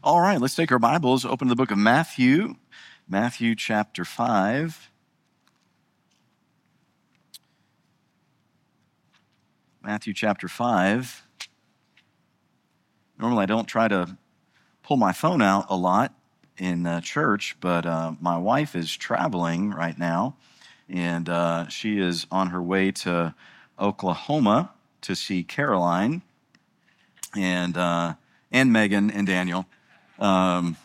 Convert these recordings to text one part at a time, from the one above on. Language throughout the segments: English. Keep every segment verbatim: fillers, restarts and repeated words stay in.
All right, let's take our Bibles, open to the book of Matthew, Matthew chapter five. Matthew chapter five. Normally I don't try to pull my phone out a lot in uh, church, but uh, my wife is traveling right now, and uh, she is on her way to Oklahoma to see Caroline and uh, and Megan and Daniel. Um,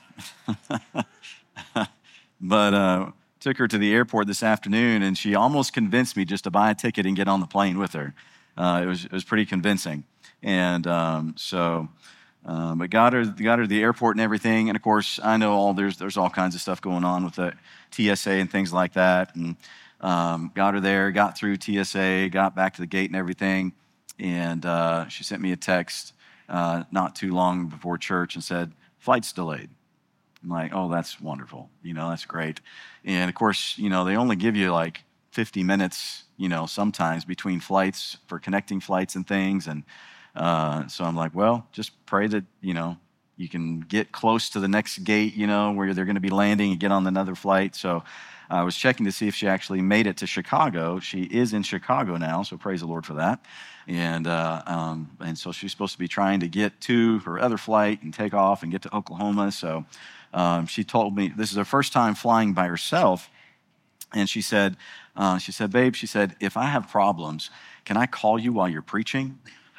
but uh, took her to the airport this afternoon, and she almost convinced me just to buy a ticket and get on the plane with her. Uh, it was it was pretty convincing, and um, so. Um, but got her, got her to the airport and everything. And of course, I know all there's there's all kinds of stuff going on with the T S A and things like that. And um, got her there, got through T S A, got back to the gate and everything. And uh, she sent me a text uh, not too long before church and said, "Flight's delayed." I'm like, "Oh, that's wonderful. You know, that's great." And of course, you know, they only give you like fifty minutes, you know, sometimes between flights for connecting flights and things. And Uh, so I'm like, well, just pray that, you know, you can get close to the next gate, you know, where they're going to be landing and get on another flight. So I was checking to see if she actually made it to Chicago. She is in Chicago now, so praise the Lord for that. And uh, um, and so she's supposed to be trying to get to her other flight and take off and get to Oklahoma. So um, she told me this is her first time flying by herself. And she said, uh, she said, babe, she said, if I have problems, can I call you while you're preaching?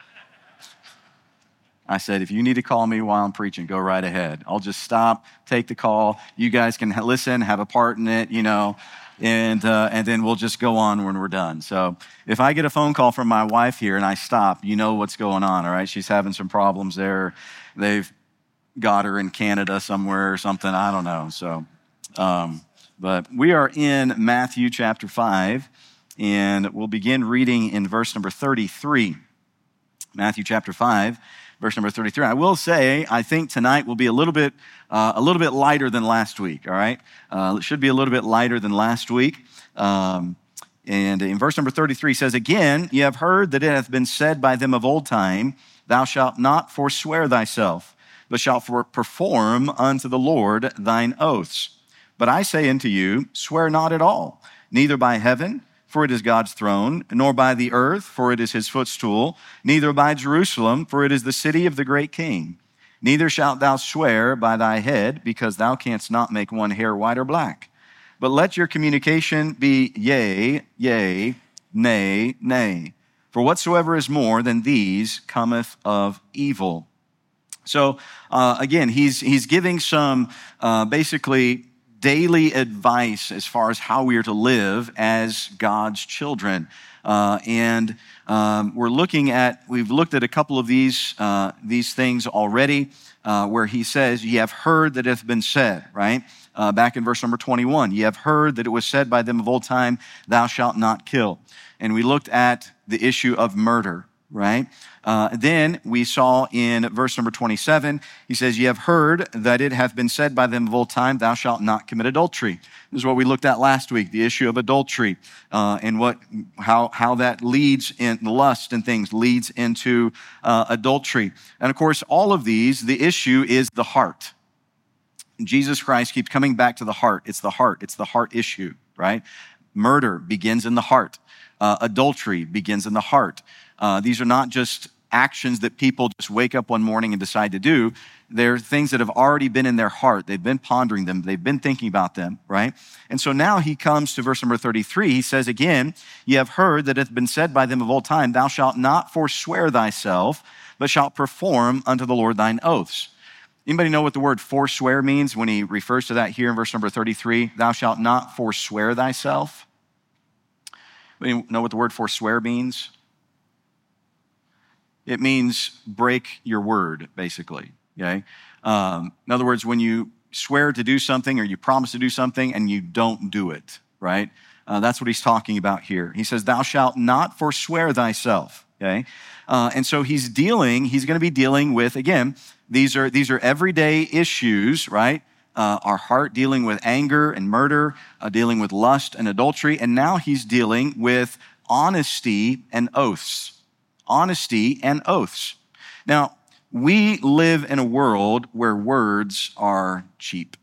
I said, if you need to call me while I'm preaching, go right ahead. I'll just stop, take the call. You guys can listen, have a part in it, you know, and uh, and then we'll just go on when we're done. So if I get a phone call from my wife here and I stop, you know what's going on, all right? She's having some problems there. They've got her in Canada somewhere or something. I don't know. So, um, but we are in Matthew chapter five, and we'll begin reading in verse number thirty-three. Matthew chapter five. Verse number thirty-three. I will say, I think tonight will be a little bit, uh, a little bit lighter than last week. All right, uh, it should be a little bit lighter than last week. Um, and in verse number thirty-three says, "Again, ye have heard that it hath been said by them of old time, Thou shalt not forswear thyself, but shalt for perform unto the Lord thine oaths. But I say unto you, swear not at all, neither by heaven, for it is God's throne, nor by the earth, for it is his footstool, neither by Jerusalem, for it is the city of the great king. Neither shalt thou swear by thy head, because thou canst not make one hair white or black. But let your communication be yea, yea, nay, nay. For whatsoever is more than these cometh of evil." So uh, again, he's he's giving some uh, basically daily advice as far as how we are to live as God's children. Uh, and um, we're looking at, we've looked at a couple of these uh, these things already, uh, where he says, ye have heard that it hath been said, right? Uh, back in verse number twenty-one, ye have heard that it was said by them of old time, thou shalt not kill. And we looked at the issue of murder, right? Uh, then we saw in verse number twenty-seven, he says, ye have heard that it hath been said by them of old time, thou shalt not commit adultery. This is what we looked at last week, the issue of adultery, uh, and what, how, how that leads in lust and things leads into uh, adultery. And of course, all of these, the issue is the heart. Jesus Christ keeps coming back to the heart. It's the heart. It's the heart issue, right? Murder begins in the heart. Uh, adultery begins in the heart. Uh, these are not just actions that people just wake up one morning and decide to do. They're things that have already been in their heart. They've been pondering them. They've been thinking about them, right? And so now he comes to verse number thirty-three. He says again, ye have heard that it hath been said by them of old time, thou shalt not forswear thyself, but shalt perform unto the Lord thine oaths. Anybody know what the word forswear means when he refers to that here in verse number thirty-three? Thou shalt not forswear thyself. Anybody know what the word forswear means? It means break your word, basically, okay? Um, in other words, when you swear to do something or you promise to do something and you don't do it, right? Uh, that's what he's talking about here. He says, thou shalt not forswear thyself, okay? Uh, and so he's dealing, he's going to be dealing with, again, these are, these are everyday issues, right? Uh, our heart dealing with anger and murder, uh, dealing with lust and adultery, and now he's dealing with honesty and oaths. Honesty and oaths. Now, we live in a world where words are cheap.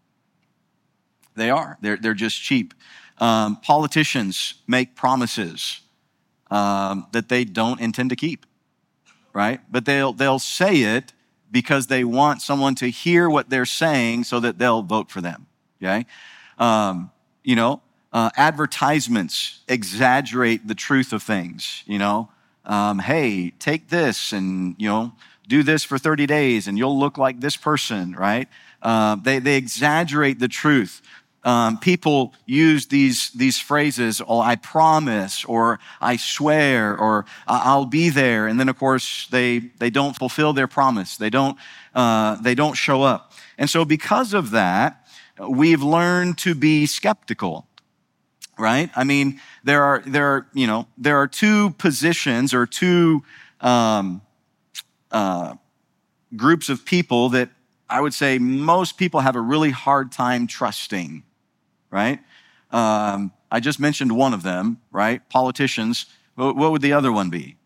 They are. They're, they're just cheap. Um, politicians make promises um, that they don't intend to keep, right? But they'll they'll say it because they want someone to hear what they're saying so that they'll vote for them, okay? Um, you know, uh, advertisements exaggerate the truth of things, you know? Um, hey, take this and, you know, do this for thirty days and you'll look like this person, right? Uh, they, they exaggerate the truth. Um, people use these, these phrases, oh, I promise, or I swear, or I'll be there. And then, of course, they, they don't fulfill their promise. They don't, uh, they don't show up. And so because of that, we've learned to be skeptical, right? I mean, there are, there are, you know, there are two positions or two um, uh, groups of people that I would say most people have a really hard time trusting, right? Um, I just mentioned one of them, right? Politicians. What would the other one be?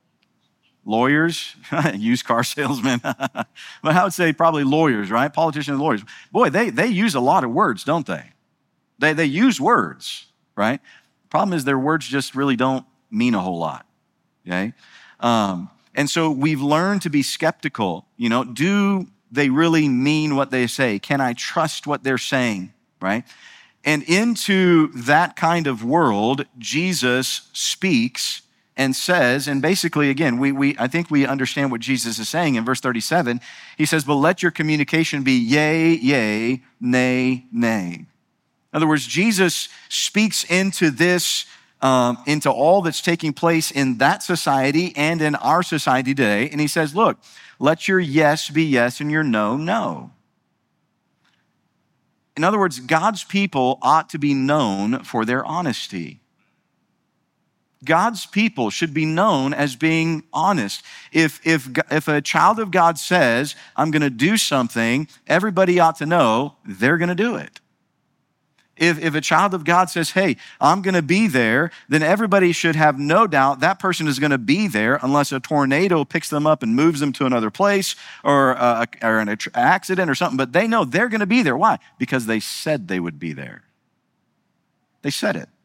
Lawyers, used car salesmen. But I would say probably lawyers, right? Politicians and lawyers. Boy, they, they use a lot of words, don't they? They, they use words, right? Problem is their words just really don't mean a whole lot, okay? Um, and so we've learned to be skeptical. You know, do they really mean what they say? Can I trust what they're saying, right? And into that kind of world, Jesus speaks and says, and basically, again, we, we I think we understand what Jesus is saying in verse thirty-seven. He says, but let your communication be yea, yea, nay, nay. In other words, Jesus speaks into this, um, into all that's taking place in that society and in our society today. And he says, look, let your yes be yes and your no, no. In other words, God's people ought to be known for their honesty. God's people should be known as being honest. If, if, if a child of God says, I'm going to do something, everybody ought to know they're going to do it. If, if a child of God says, hey, I'm going to be there, then everybody should have no doubt that person is going to be there unless a tornado picks them up and moves them to another place or, uh, or an accident or something. But they know they're going to be there. Why? Because they said they would be there. They said it.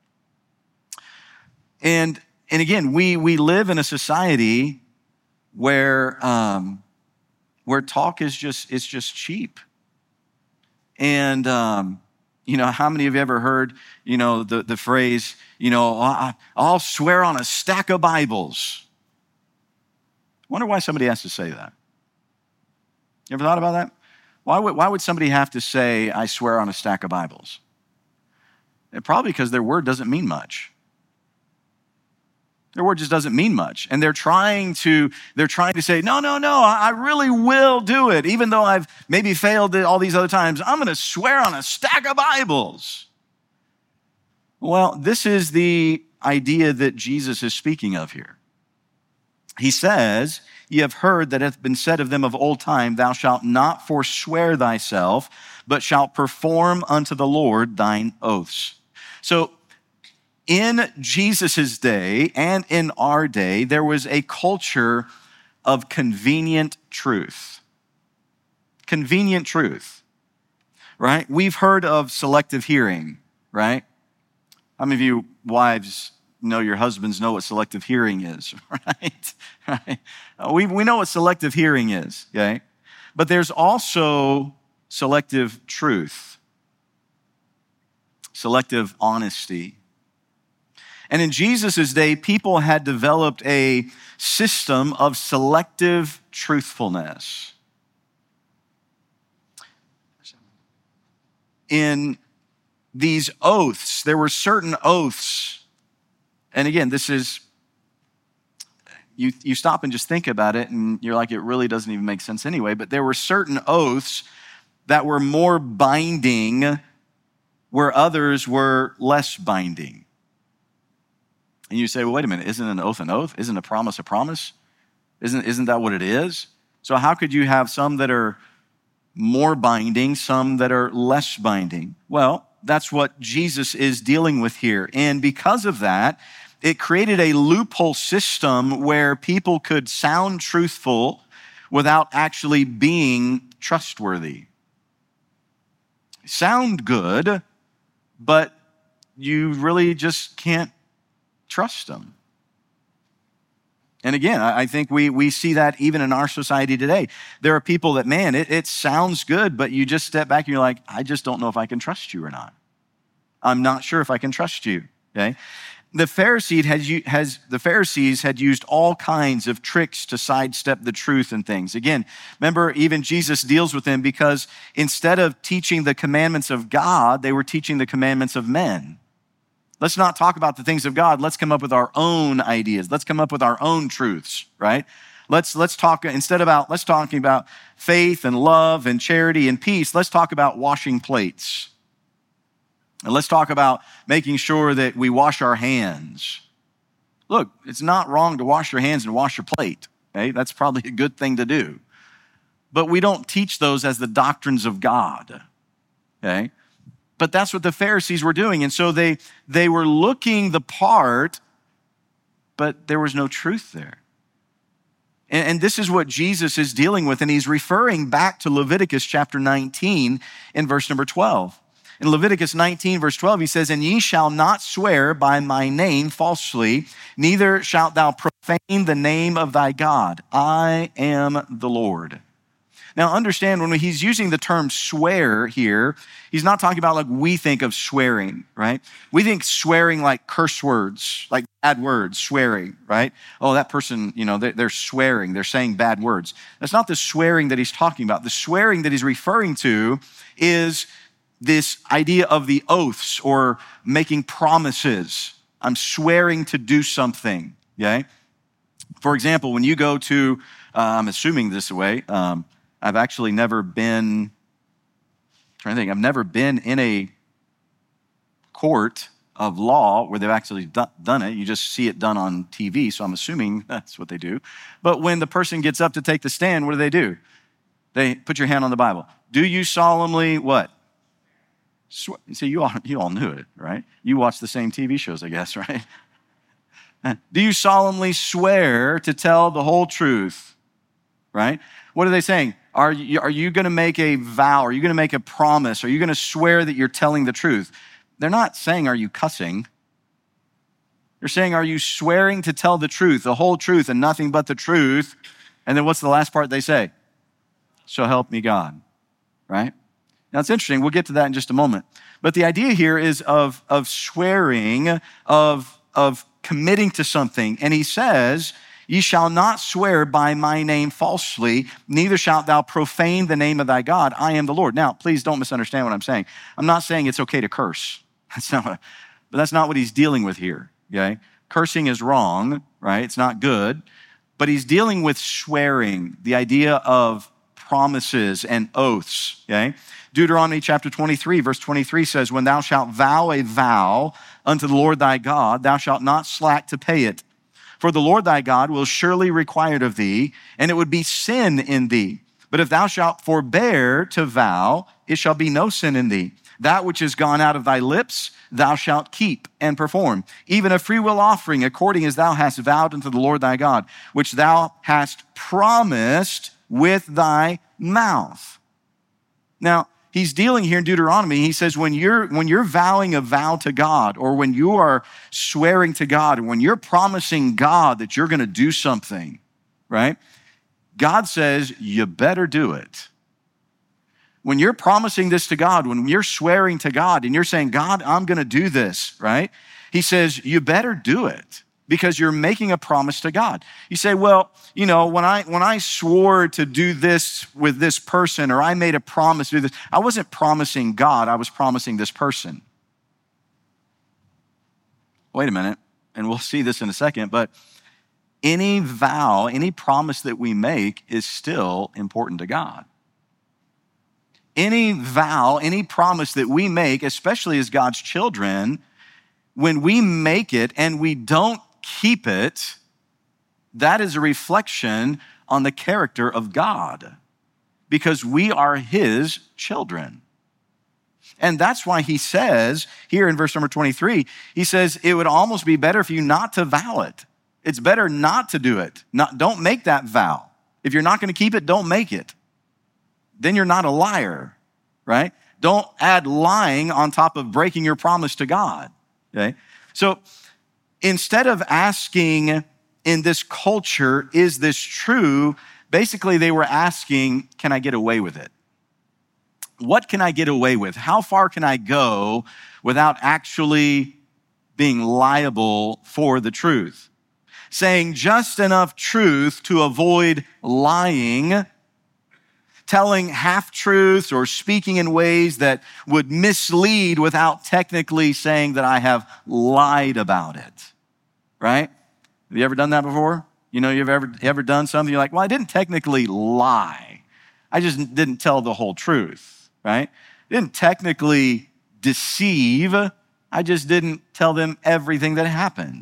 And, and again, we, we live in a society where, um, where talk is just, it's just cheap. And, um, you know, how many of you ever heard, you know, the, the phrase, you know, I'll swear on a stack of Bibles. I wonder why somebody has to say that. You ever thought about that? Why would, why would somebody have to say, I swear on a stack of Bibles? And probably because their word doesn't mean much. Their word just doesn't mean much. And they're trying to, they're trying to say, no, no, no, I really will do it. Even though I've maybe failed all these other times, I'm going to swear on a stack of Bibles. Well, this is the idea that Jesus is speaking of here. He says, ye have heard that it hath been said of them of old time, thou shalt not forswear thyself, but shalt perform unto the Lord thine oaths. So, in Jesus' day and in our day, there was a culture of convenient truth. Convenient truth, right? We've heard of selective hearing, right? How many of you wives know your husbands know what selective hearing is, right? right? We, we know what selective hearing is, okay? But there's also selective truth, selective honesty. And in Jesus' day, people had developed a system of selective truthfulness. In these oaths, there were certain oaths. And again, this is, you, you stop and just think about it, and you're like, it really doesn't even make sense anyway. But there were certain oaths that were more binding, where others were less binding. And you say, well, wait a minute, isn't an oath an oath? Isn't a promise a promise? Isn't, isn't that what it is? So how could you have some that are more binding, some that are less binding? Well, that's what Jesus is dealing with here. And because of that, it created a loophole system where people could sound truthful without actually being trustworthy. Sound good, but you really just can't trust them. And again, I think we we see that even in our society today. There are people that, man, it, it sounds good, but you just step back and you're like, I just don't know if I can trust you or not. I'm not sure if I can trust you, okay? The Pharisee has, has the Pharisees had used all kinds of tricks to sidestep the truth and things. Again, remember, even Jesus deals with them because instead of teaching the commandments of God, they were teaching the commandments of men. Let's not talk about the things of God. Let's come up with our own ideas. Let's come up with our own truths, right? Let's let's talk instead about let's talking about faith and love and charity and peace. Let's talk about washing plates. And let's talk about making sure that we wash our hands. Look, it's not wrong to wash your hands and wash your plate. Okay? That's probably a good thing to do. But we don't teach those as the doctrines of God. Okay? But that's what the Pharisees were doing. And so they, they were looking the part, but there was no truth there. And, and this is what Jesus is dealing with. And he's referring back to Leviticus chapter nineteen in verse number twelve. In Leviticus nineteen, verse twelve, he says, and ye shall not swear by my name falsely, neither shalt thou profane the name of thy God. I am the Lord. Now understand, when he's using the term swear here, he's not talking about like we think of swearing, right? We think swearing like curse words, like bad words, swearing, right? Oh, that person, you know, they're swearing, they're saying bad words. That's not the swearing that he's talking about. The swearing that he's referring to is this idea of the oaths or making promises. I'm swearing to do something, okay? For example, when you go to, uh, I'm assuming this way, um, I've actually never been, I'm trying to think, I've never been in a court of law where they've actually done it. You just see it done on T V, so I'm assuming that's what they do. But when the person gets up to take the stand, what do they do? They put your hand on the Bible. Do you solemnly what? Swear. See, you all, you all knew it, right? You watch the same T V shows, I guess, right? Do you solemnly swear to tell the whole truth, right? What are they saying? Are you, are you going to make a vow? Are you going to make a promise? Are you going to swear that you're telling the truth? They're not saying, are you cussing? They're saying, are you swearing to tell the truth, the whole truth, and nothing but the truth? And then what's the last part they say? So help me God, right? Now, it's interesting. We'll get to that in just a moment. But the idea here is of, of swearing, of, of committing to something. And he says, ye shall not swear by my name falsely, neither shalt thou profane the name of thy God. I am the Lord. Now, please don't misunderstand what I'm saying. I'm not saying it's okay to curse. That's not what, but that's not what he's dealing with here, okay? Cursing is wrong, right? It's not good. But he's dealing with swearing, the idea of promises and oaths, okay? Deuteronomy chapter twenty-three, verse twenty-three says, when thou shalt vow a vow unto the Lord thy God, thou shalt not slack to pay it. For the Lord thy God will surely require it of thee, and it would be sin in thee. But if thou shalt forbear to vow, it shall be no sin in thee. That which is gone out of thy lips, thou shalt keep and perform, even a freewill offering, according as thou hast vowed unto the Lord thy God, which thou hast promised with thy mouth. Now, he's dealing here in Deuteronomy. He says, when you're, when you're vowing a vow to God, or when you are swearing to God, and when you're promising God that you're going to do something, right? God says, you better do it. When you're promising this to God, when you're swearing to God and you're saying, God, I'm going to do this, right? He says, you better do it because you're making a promise to God. You say, well, you know, when I when I swore to do this with this person, or I made a promise to do this, I wasn't promising God, I was promising this person. Wait a minute, and we'll see this in a second, but any vow, any promise that we make is still important to God. Any vow, any promise that we make, especially as God's children, when we make it and we don't keep it, that is a reflection on the character of God, because we are his children. And that's why he says here in verse number twenty-three, he says it would almost be better for you not to vow it. It's better not to do it. Not, don't make that vow. If you're not going to keep it, don't make it. Then you're not a liar, right? Don't add lying on top of breaking your promise to God, okay? So instead of asking in this culture, is this true? Basically, they were asking, can I get away with it? What can I get away with? How far can I go without actually being liable for the truth? Saying just enough truth to avoid lying, telling half-truths or speaking in ways that would mislead without technically saying that I have lied about it, right? Have you ever done that before? You know, you've ever, ever done something, you're like, well, I didn't technically lie. I just didn't tell the whole truth, right? I didn't technically deceive. I just didn't tell them everything that happened.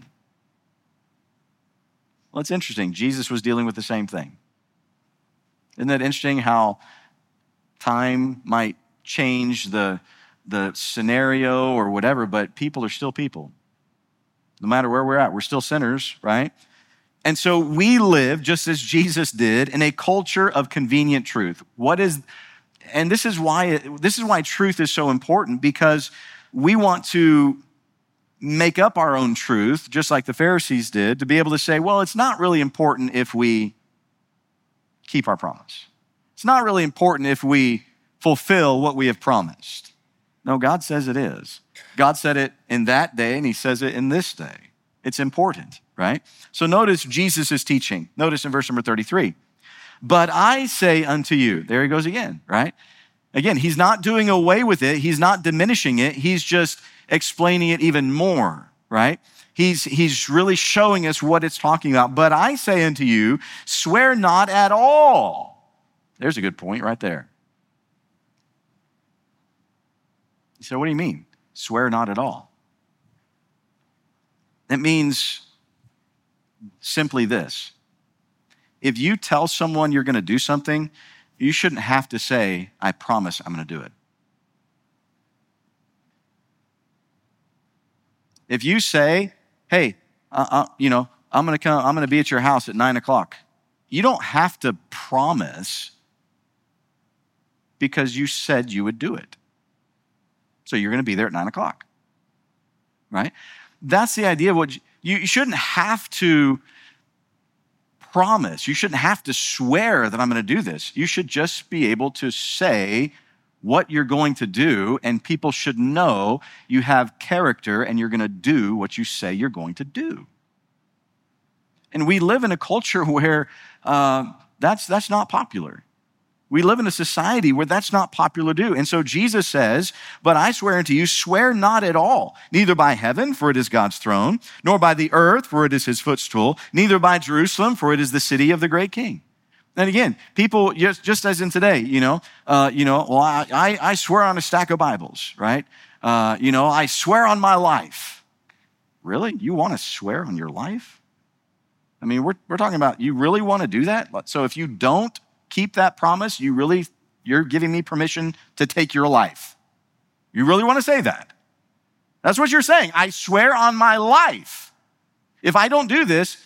Well, it's interesting. Jesus was dealing with the same thing. Isn't that interesting how time might change the, the scenario or whatever, but people are still people. No matter where we're at, we're still sinners, right? And so we live, just as Jesus did, in a culture of convenient truth. What is, and this is why, this is why truth is so important, because we want to make up our own truth, just like the Pharisees did, to be able to say, well, it's not really important if we keep our promise. It's not really important if we fulfill what we have promised. No, God says it is. God said it in that day, and he says it in this day. It's important, right? So notice Jesus' teaching. Notice in verse number thirty-three. But I say unto you, there he goes again, right? Again, he's not doing away with it. He's not diminishing it. He's just explaining it even more, right? He's, he's really showing us what it's talking about. But I say unto you, swear not at all. There's a good point right there. So what do you mean? Swear not at all. That means simply this. If you tell someone you're going to do something, you shouldn't have to say, I promise I'm going to do it. If you say, hey, uh, uh, you know, I'm going to come, I'm going to be at your house at nine o'clock. You don't have to promise because you said you would do it. So you're going to be there at nine o'clock, right? That's the idea of what you, you shouldn't have to promise. You shouldn't have to swear that I'm going to do this. You should just be able to say what you're going to do, and people should know you have character and you're going to do what you say you're going to do. And we live in a culture where uh, that's, that's not popular. We live in a society where that's not popular to do. And so Jesus says, but I swear unto you, swear not at all, neither by heaven, for it is God's throne, nor by the earth, for it is his footstool, neither by Jerusalem, for it is the city of the great king. And again, people, just, just as in today, you know, uh, you know, well, I, I, I swear on a stack of Bibles, right? Uh, you know, I swear on my life. Really? You want to swear on your life? I mean, we're, we're talking about, you really want to do that? So if you don't keep that promise, you really, you're giving me permission to take your life. You really want to say that? That's what you're saying. I swear on my life. If I don't do this,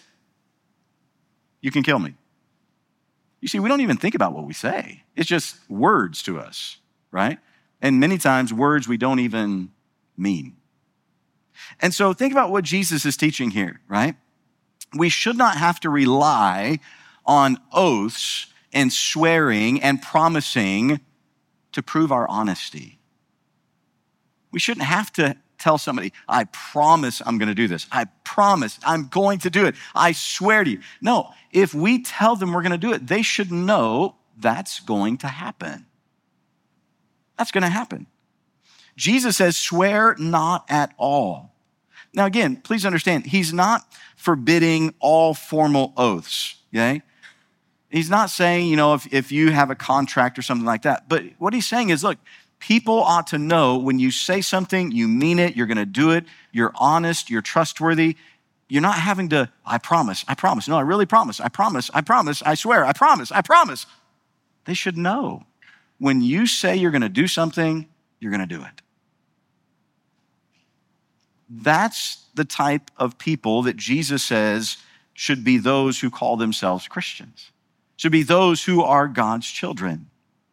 you can kill me. You see, we don't even think about what we say. It's just words to us, right? And many times words we don't even mean. And so think about what Jesus is teaching here, right? We should not have to rely on oaths and swearing and promising to prove our honesty. We shouldn't have to tell somebody, I promise I'm going to do this. I promise I'm going to do it. I swear to you. No, if we tell them we're going to do it, they should know that's going to happen. That's going to happen. Jesus says, swear not at all. Now again, please understand, he's not forbidding all formal oaths, okay? He's not saying, you know, if, if you have a contract or something like that. But what he's saying is, look, people ought to know when you say something, you mean it, you're going to do it, you're honest, you're trustworthy. You're not having to, I promise, I promise. No, I really promise, I promise, I promise, I swear, I promise, I promise. They should know when you say you're going to do something, you're going to do it. That's the type of people that Jesus says should be those who call themselves Christians. should be those who are God's children.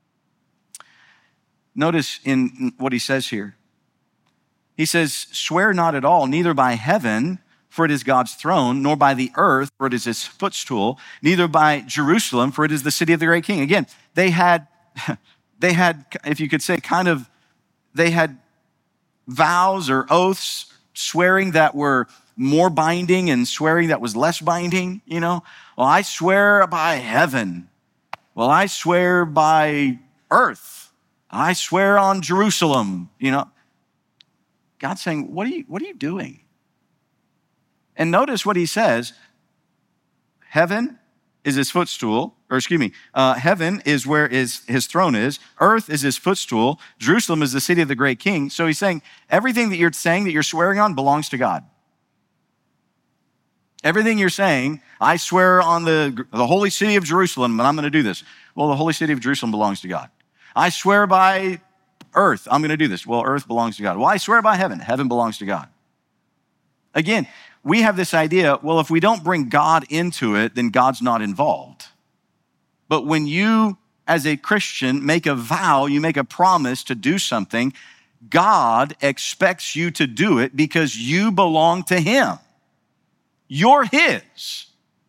Notice in what he says here. He says, swear not at all, neither by heaven, for it is God's throne, nor by the earth, for it is his footstool, neither by Jerusalem, for it is the city of the great king. Again, they had, they had, if you could say, kind of, they had vows or oaths, swearing that were more binding and swearing that was less binding, you know. Well, I swear by heaven. Well, I swear by earth. I swear on Jerusalem, you know. God's saying, what are you, what are you doing? And notice what he says. Heaven is his footstool, or excuse me, uh, heaven is where his, his throne is. Earth is his footstool. Jerusalem is the city of the great king. So he's saying everything that you're saying, that you're swearing on, belongs to God. Everything you're saying, I swear on the, the holy city of Jerusalem, and I'm going to do this. Well, the holy city of Jerusalem belongs to God. I swear by earth, I'm going to do this. Well, earth belongs to God. Well, I swear by heaven. Heaven belongs to God. Again, we have this idea, well, if we don't bring God into it, then God's not involved. But when you, as a Christian, make a vow, you make a promise to do something, God expects you to do it because you belong to him. You're his.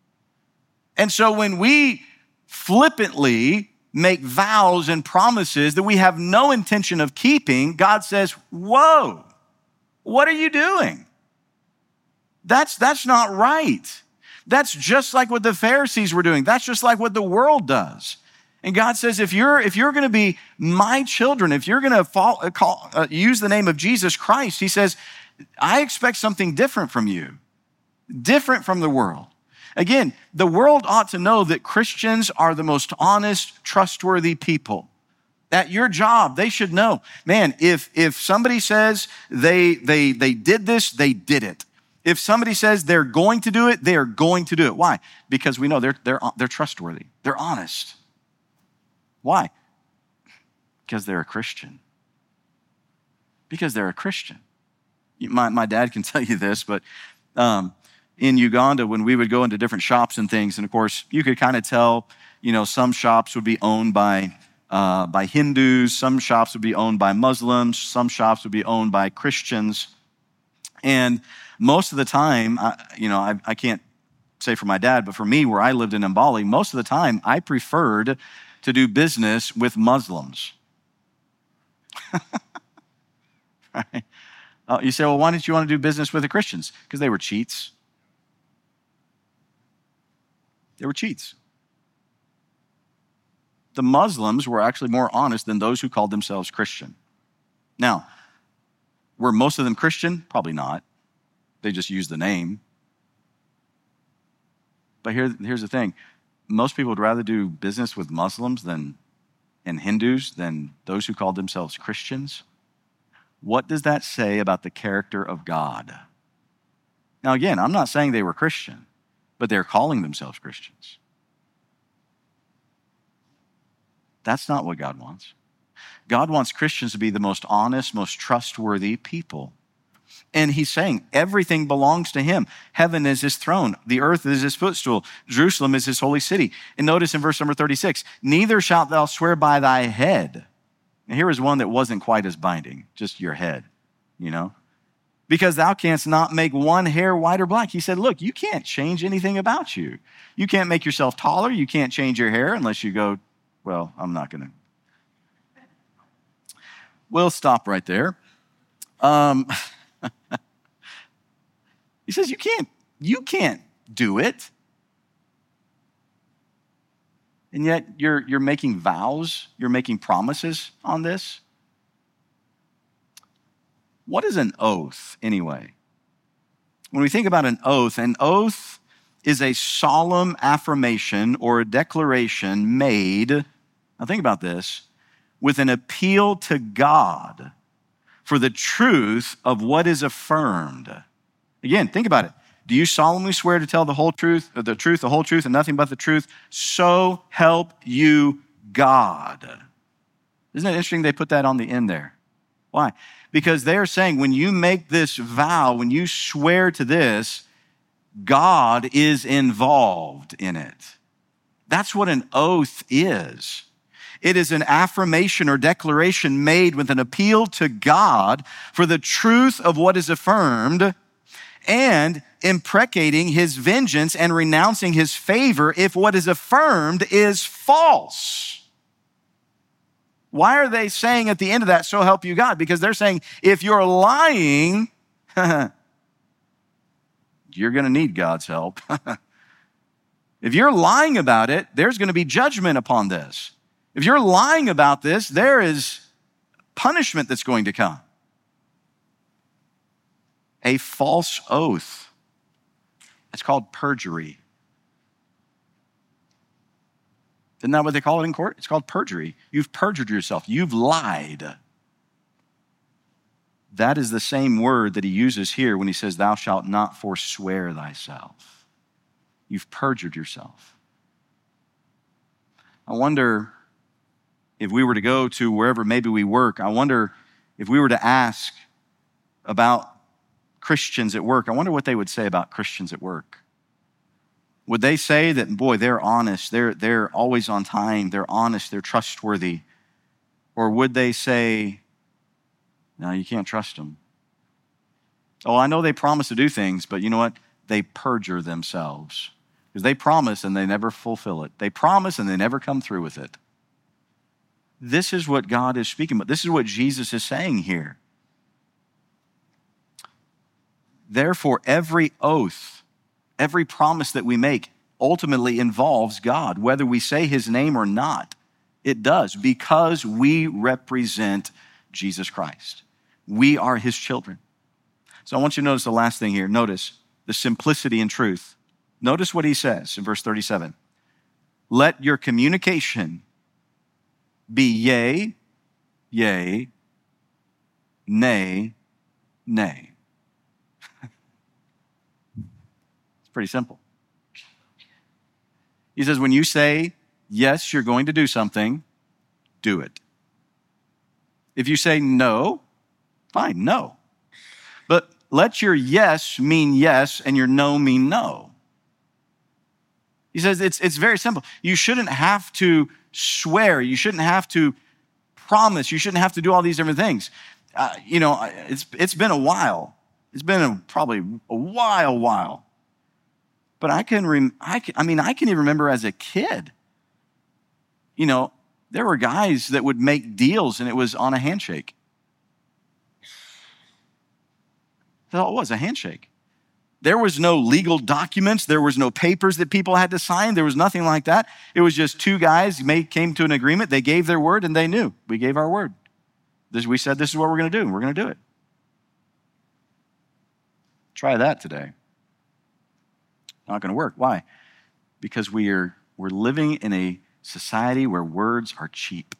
And so when we flippantly make vows and promises that we have no intention of keeping, God says, whoa, what are you doing? That's, that's not right. That's just like what the Pharisees were doing. That's just like what the world does. And God says, if you're, if you're going to be my children, if you're going to fall, call, uh, use the name of Jesus Christ, he says, I expect something different from you, different from the world. Again, the world ought to know that Christians are the most honest, trustworthy people. At your job, they should know, man, if, if somebody says they, they, they did this, they did it. If somebody says they're going to do it, they are going to do it. Why? Because we know they're, they're, they're trustworthy. They're honest. Why? Because they're a Christian. Because they're a Christian. My, my dad can tell you this, but um, in Uganda, when we would go into different shops and things, and of course, you could kind of tell, you know, some shops would be owned by uh, by Hindus, some shops would be owned by Muslims, some shops would be owned by Christians. And most of the time, I, you know, I, I can't say for my dad, but for me, where I lived in Mbali, most of the time, I preferred to do business with Muslims. Right? Uh, you say, well, why didn't you want to do business with the Christians? Because they were cheats. They were cheats. The Muslims were actually more honest than those who called themselves Christian. Now, were most of them Christian? Probably not. They just used the name. But here, here's the thing. Most people would rather do business with Muslims than and Hindus than those who called themselves Christians. What does that say about the character of God? Now, again, I'm not saying they were Christian, but they're calling themselves Christians. That's not what God wants. God wants Christians to be the most honest, most trustworthy people. And he's saying everything belongs to him. Heaven is his throne. The earth is his footstool. Jerusalem is his holy city. And notice in verse number thirty-six, neither shalt thou swear by thy head. And here is one that wasn't quite as binding, just your head, you know. Because thou canst not make one hair white or black. He said, look, you can't change anything about you. You can't make yourself taller. You can't change your hair unless you go, well, I'm not going to. We'll stop right there. Um, he says, you can't, you can't do it. And yet you're, you're making vows, you're making promises on this. What is an oath anyway? When we think about an oath, an oath is a solemn affirmation or a declaration made, now think about this, with an appeal to God for the truth of what is affirmed. Again, think about it. Do you solemnly swear to tell the whole truth, the truth, the whole truth, and nothing but the truth? So help you God. Isn't it interesting they put that on the end there? Why? Because they're saying when you make this vow, when you swear to this, God is involved in it. That's what an oath is. It is an affirmation or declaration made with an appeal to God for the truth of what is affirmed and imprecating his vengeance and renouncing his favor if what is affirmed is false. Why are they saying at the end of that, so help you God? Because they're saying, if you're lying, you're going to need God's help. If you're lying about it, there's going to be judgment upon this. If you're lying about this, there is punishment that's going to come. A false oath. It's called perjury. Isn't that what they call it in court? It's called perjury. You've perjured yourself. You've lied. That is the same word that he uses here when he says, thou shalt not forswear thyself. You've perjured yourself. I wonder if we were to go to wherever maybe we work, I wonder if we were to ask about Christians at work, I wonder what they would say about Christians at work. Would they say that, boy, they're honest, they're, they're always on time, they're honest, they're trustworthy? Or would they say, no, you can't trust them? Oh, I know they promise to do things, but you know what? They perjure themselves. Because they promise and they never fulfill it. They promise and they never come through with it. This is what God is speaking about. This is what Jesus is saying here. Therefore, every oath, every promise that we make ultimately involves God, whether we say his name or not. It does, because we represent Jesus Christ. We are his children. So I want you to notice the last thing here. Notice the simplicity and truth. Notice what he says in verse thirty-seven. Let your communication be yea, yea, nay, nay. It's pretty simple. He says, when you say, yes, you're going to do something, do it. If you say no, fine, no. But let your yes mean yes and your no mean no. He says it's, it's very simple. You shouldn't have to swear. You shouldn't have to promise. You shouldn't have to do all these different things. Uh, you know, it's it's been a while. It's been a, probably a while, while. But I can, rem- I can, I mean, I can even remember as a kid, you know, there were guys that would make deals and it was on a handshake. That's all it was, a handshake. There was no legal documents. There was no papers that people had to sign. There was nothing like that. It was just two guys made, came to an agreement. They gave their word and they knew. We gave our word. This, we said this is what we're going to do and we're going to do it. Try that today. Not going to work. Why? Because we are, we're living in a society where words are cheap.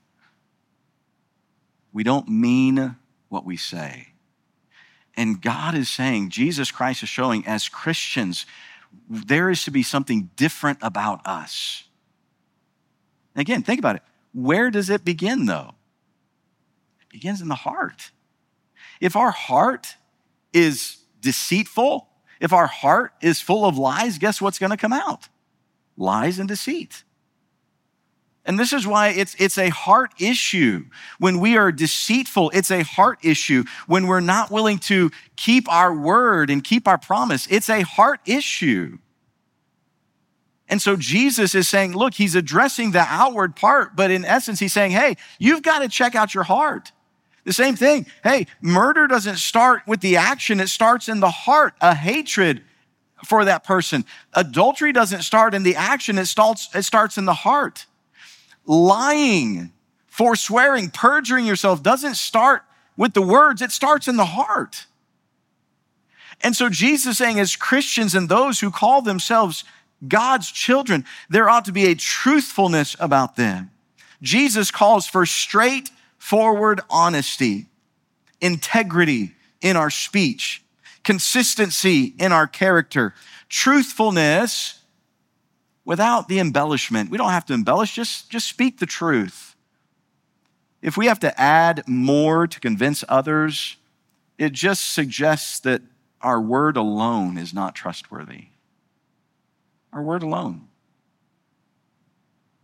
We don't mean what we say. And God is saying, Jesus Christ is showing, as Christians, there is to be something different about us. And again, think about it. Where does it begin, though? It begins in the heart. If our heart is deceitful, if our heart is full of lies, guess what's going to come out? Lies and deceit. And this is why it's, it's a heart issue. When we are deceitful, it's a heart issue. When we're not willing to keep our word and keep our promise, it's a heart issue. And so Jesus is saying, look, he's addressing the outward part, but in essence, he's saying, hey, you've got to check out your heart. The same thing. Hey, murder doesn't start with the action. It starts in the heart, a hatred for that person. Adultery doesn't start in the action. It starts, it starts in the heart. Lying, forswearing, perjuring yourself doesn't start with the words. It starts in the heart. And so Jesus is saying, as Christians and those who call themselves God's children, there ought to be a truthfulness about them. Jesus calls for straightforward honesty, integrity in our speech, consistency in our character, truthfulness without the embellishment. We don't have to embellish, just, just speak the truth. If we have to add more to convince others, it just suggests that our word alone is not trustworthy. Our word alone.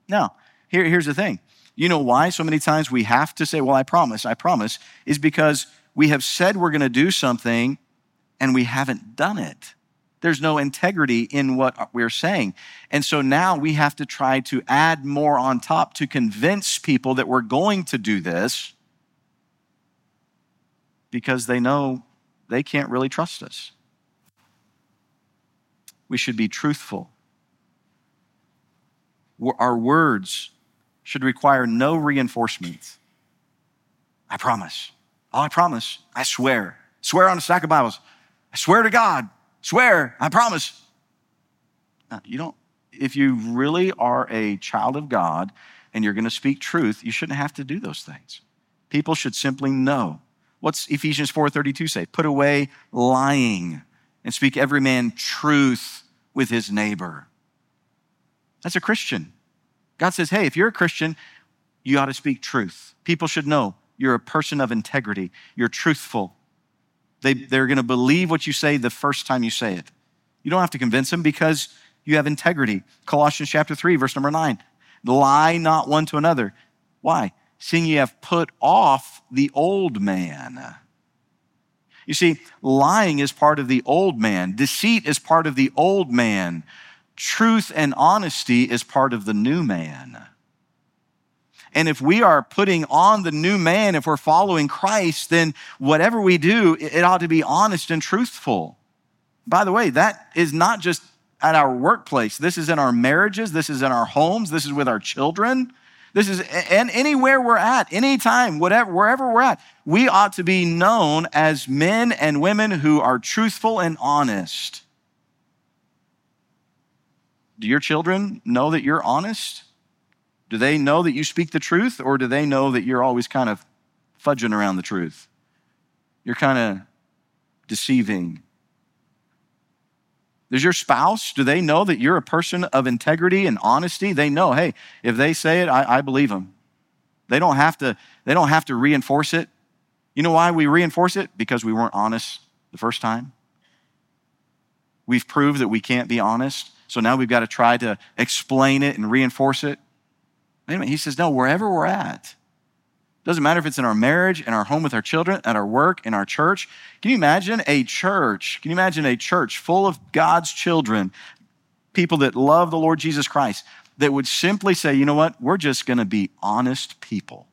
No, here, here's the thing. You know why so many times we have to say, well, I promise, I promise, is because we have said we're going to do something and we haven't done it. There's no integrity in what we're saying. And so now we have to try to add more on top to convince people that we're going to do this because they know they can't really trust us. We should be truthful. Our words should require no reinforcement. I promise. Oh, I promise. I swear. Swear on a stack of Bibles. I swear to God. Swear. I promise. No, you don't. If you really are a child of God and you're going to speak truth, you shouldn't have to do those things. People should simply know. What's Ephesians four thirty-two say? Put away lying and speak every man truth with his neighbor. That's a Christian. God says, hey, if you're a Christian, you ought to speak truth. People should know you're a person of integrity. You're truthful. They, they're going to believe what you say the first time you say it. You don't have to convince them because you have integrity. Colossians chapter three, verse number nine. Lie not one to another. Why? Seeing you have put off the old man. You see, lying is part of the old man. Deceit is part of the old man. Truth and honesty is part of the new man. And if we are putting on the new man, if we're following Christ, then whatever we do, it ought to be honest and truthful. By the way, that is not just at our workplace. This is in our marriages. This is in our homes. This is with our children. This is and anywhere we're at, anytime, whatever, wherever we're at, we ought to be known as men and women who are truthful and honest. Do your children know that you're honest? Do they know that you speak the truth, or do they know that you're always kind of fudging around the truth? You're kind of deceiving. Does your spouse, do they know that you're a person of integrity and honesty? They know, hey, if they say it, I, I believe them. They don't have to, they don't have to reinforce it. You know why we reinforce it? Because we weren't honest the first time. We've proved that we can't be honest. So now we've got to try to explain it and reinforce it. Wait a minute. He says, no, wherever we're at. Doesn't matter if it's in our marriage, in our home with our children, at our work, in our church. Can you imagine a church? Can you imagine a church full of God's children, people that love the Lord Jesus Christ, that would simply say, you know what? We're just going to be honest people.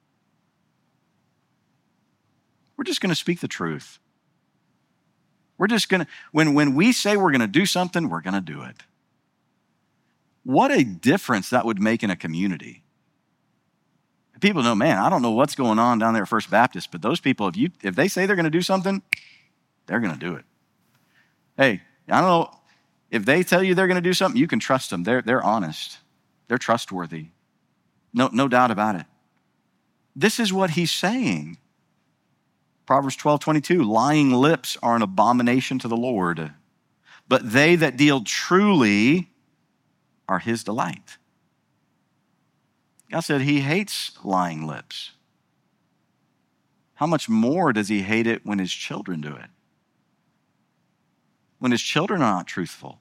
We're just going to speak the truth. We're just going to, when, when we say we're going to do something, we're going to do it. What a difference that would make in a community. People know, man, I don't know what's going on down there at First Baptist, but those people, if you if they say they're going to do something, they're going to do it. Hey, I don't know, if they tell you they're going to do something, you can trust them. They're, they're honest. They're trustworthy. No, no doubt about it. This is what he's saying. Proverbs twelve twenty-two, lying lips are an abomination to the Lord, but they that deal truly are his delight. God said he hates lying lips. How much more does he hate it when his children do it? When his children are not truthful.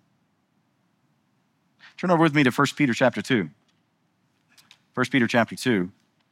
Turn over with me to First Peter chapter two. First Peter chapter two.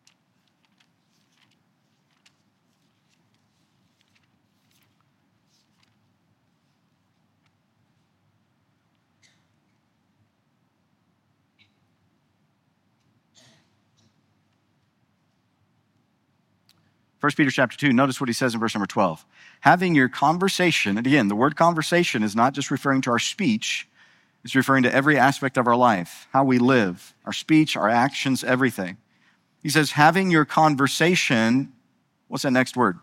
First Peter chapter two, notice what he says in verse number twelve. Having your conversation, and again, the word conversation is not just referring to our speech, it's referring to every aspect of our life, how we live, our speech, our actions, everything. He says, having your conversation, what's that next word?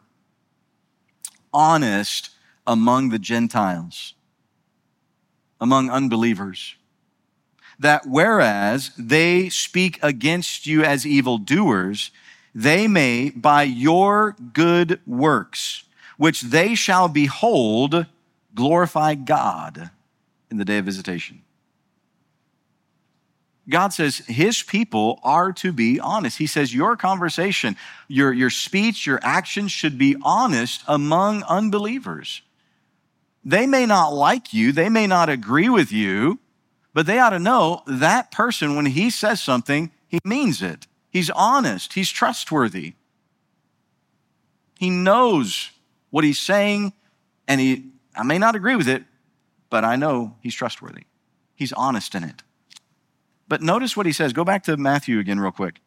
Honest among the Gentiles, among unbelievers. That whereas they speak against you as evildoers, they may, by your good works, which they shall behold, glorify God in the day of visitation. God says his people are to be honest. He says your conversation, your, your speech, your actions should be honest among unbelievers. They may not like you, they may not agree with you, But they ought to know that person, when he says something, he means it. He's honest. He's trustworthy. He knows what he's saying, and he, I may not agree with it, but I know he's trustworthy. He's honest in it. But notice what he says. Go back to Matthew again real quick.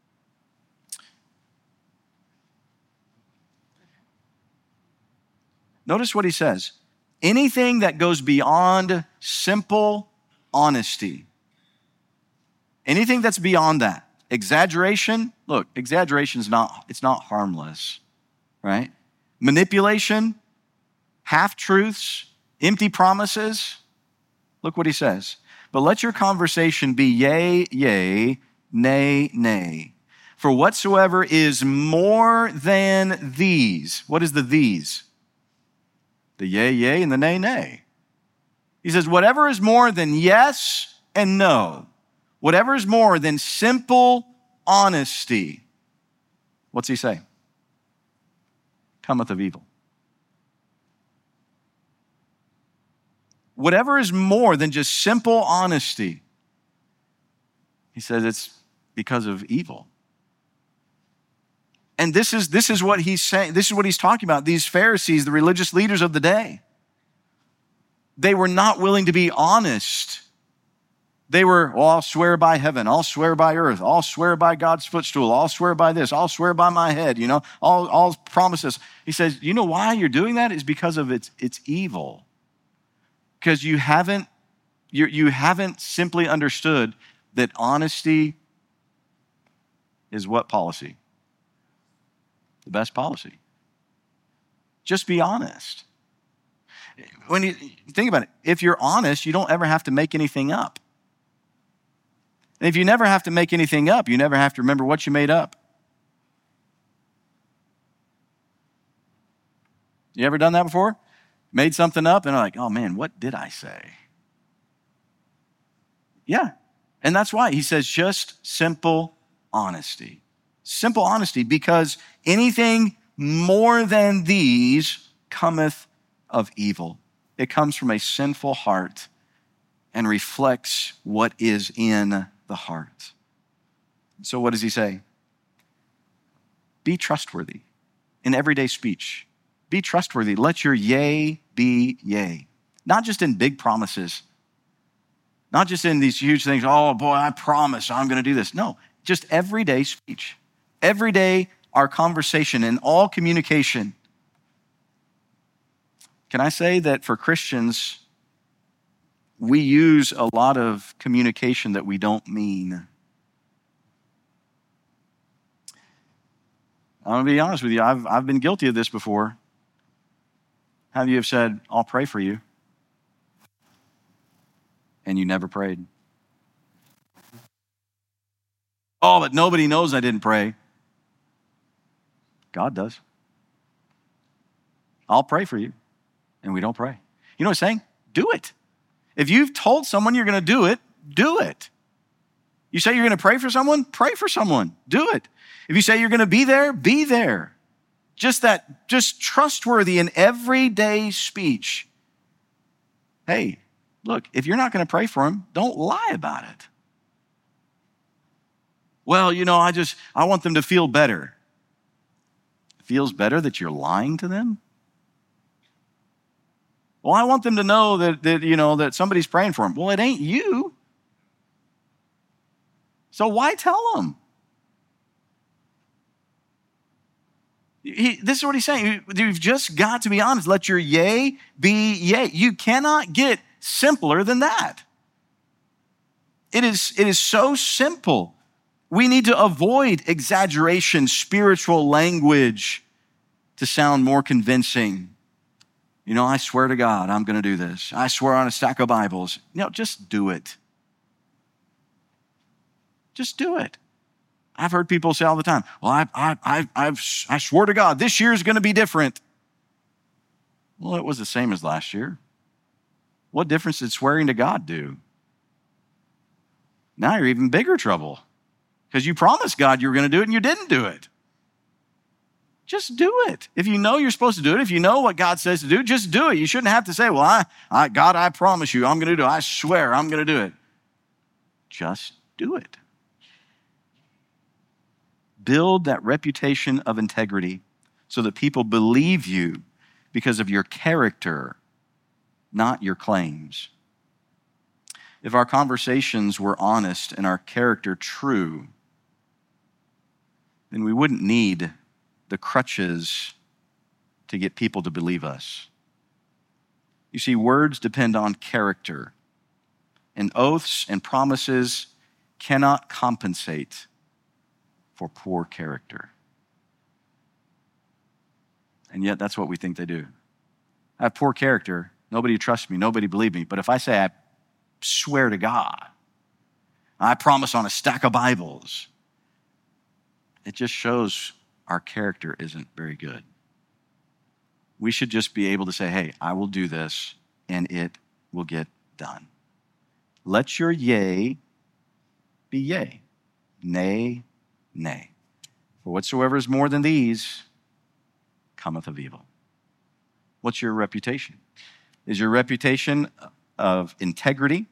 Notice what he says. Anything that goes beyond simple honesty. Anything that's beyond that. Exaggeration, look, exaggeration is not, it's not harmless, right? Manipulation, half-truths, empty promises. Look what he says. But let your conversation be yea, yea, nay, nay. For whatsoever is more than these. What is the these? The yea, yea, and the nay, nay. He says, whatever is more than yes and no. Whatever is more than simple honesty. What's he say? Cometh of evil. Whatever is more than just simple honesty, he says it's because of evil. And this is, this is what he's saying, this is what he's talking about. These Pharisees, the religious leaders of the day, they were not willing to be honest. They were, oh, I'll swear by heaven, I'll swear by earth, I'll swear by God's footstool, I'll swear by this, I'll swear by my head, you know, all, all promises. He says, you know why you're doing that? Is because of it's, it's evil. Because you haven't, you, you haven't simply understood that honesty is what policy? The best policy. Just be honest. When you think about it, if you're honest, you don't ever have to make anything up. And if you never have to make anything up, you never have to remember what you made up. You ever done that before? Made something up and I'm like, oh man, what did I say? Yeah. And that's why he says just simple honesty. Simple honesty, because anything more than these cometh of evil. It comes from a sinful heart and reflects what is in the heart. So what does he say? Be trustworthy in everyday speech. Be trustworthy. Let your yea be yea. Not just in big promises. Not just in these huge things. Oh boy, I promise I'm going to do this. No, just everyday speech. Every day, our conversation and all communication. Can I say that for Christians, we use a lot of communication that we don't mean? I'm going to be honest with you. I've, I've been guilty of this before. How many of you have said, I'll pray for you, and you never prayed? Oh, but nobody knows I didn't pray. God does. I'll pray for you, and we don't pray. You know what I'm saying? Do it. If you've told someone you're going to do it, do it. You say you're going to pray for someone, pray for someone. Do it. If you say you're going to be there, be there. Just that, just trustworthy in everyday speech. Hey, look, if you're not going to pray for them, don't lie about it. Well, you know, I just, I want them to feel better. Feels better that you're lying to them? Well, I want them to know that, that, you know, that somebody's praying for them. Well, it ain't you. So why tell them? He, this is what he's saying. You've just got to be honest. Let your yea be yea. You cannot get simpler than that. It is, it is so simple. We need to avoid exaggeration, spiritual language to sound more convincing. You know, I swear to God, I'm going to do this. I swear on a stack of Bibles. No, just do it. Just do it. I've heard people say all the time, well, I, I, I, I've, I swore to God, this year is going to be different. Well, it was the same as last year. What difference did swearing to God do? Now you're even bigger trouble because you promised God you were going to do it and you didn't do it. Just do it. If you know you're supposed to do it, if you know what God says to do, just do it. You shouldn't have to say, well, I, I God, I promise you, I'm going to do it. I swear I'm going to do it. just do it. Build that reputation of integrity so that people believe you because of your character, not your claims. If our conversations were honest and our character true, then we wouldn't need the crutches to get people to believe us. You see, words depend on character, and oaths and promises cannot compensate for poor character. And yet that's what we think they do. I have poor character. Nobody trusts me. Nobody believes me. But if I say, I swear to God, I promise on a stack of Bibles, it just shows our character isn't very good. We should just be able to say, hey, I will do this, and it will get done. Let your yea be yea, nay, nay. For whatsoever is more than these cometh of evil. What's your reputation? Is your reputation of integrity,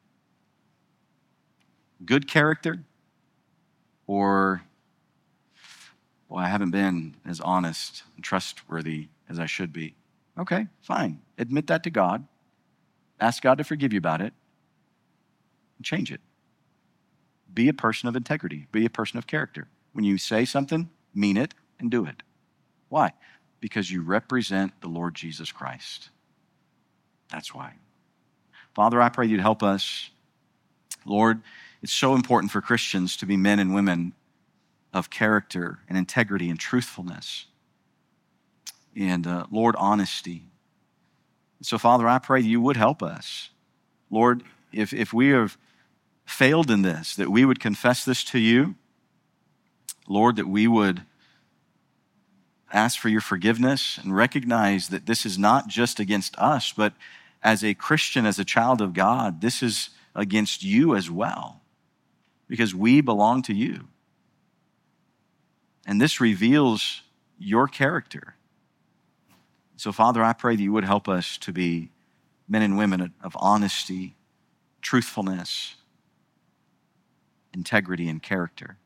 good character, or, well, I haven't been as honest and trustworthy as I should be? Okay, fine. Admit that to God. Ask God to forgive you about it. And change it. Be a person of integrity. Be a person of character. When you say something, mean it and do it. Why? Because you represent the Lord Jesus Christ. That's why. Father, I pray you'd help us. Lord, it's so important for Christians to be men and women of character and integrity and truthfulness. And uh, Lord, honesty. So, Father, I pray you would help us. Lord, if, if we have failed in this, that we would confess this to you. Lord, that we would ask for your forgiveness and recognize that this is not just against us, but as a Christian, as a child of God, this is against you as well, because we belong to you. And this reveals your character. So, Father, I pray that you would help us to be men and women of honesty, truthfulness, integrity, and character.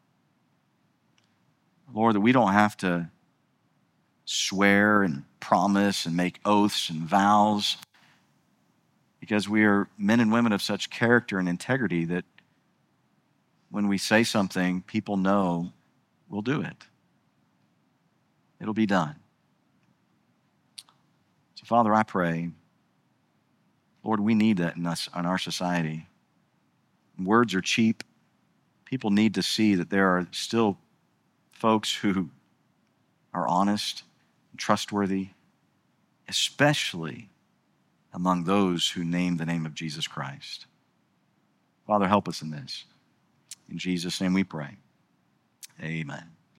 Lord, that we don't have to swear and promise and make oaths and vows, because we are men and women of such character and integrity that when we say something, people know we'll do it. It'll be done. So, Father, I pray, Lord, we need that in us, in our society. Words are cheap. People need to see that there are still folks who are honest and trustworthy, especially among those who name the name of Jesus Christ. Father, help us in this. In Jesus' name we pray. Amen.